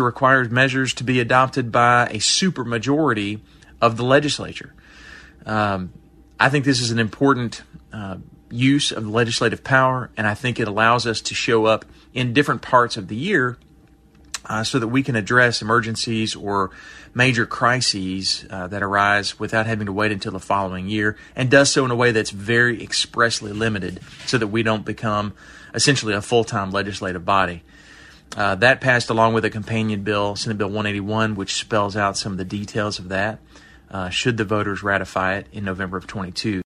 requires measures to be adopted by a supermajority of the legislature. I think this is an important use of legislative power, and I think it allows us to show up in different parts of the year so that we can address emergencies or major crises that arise without having to wait until the following year, and does so in a way that's very expressly limited so that we don't become essentially a full-time legislative body. That passed along with a companion bill, Senate Bill 181, which spells out some of the details of that, should the voters ratify it in November of 22.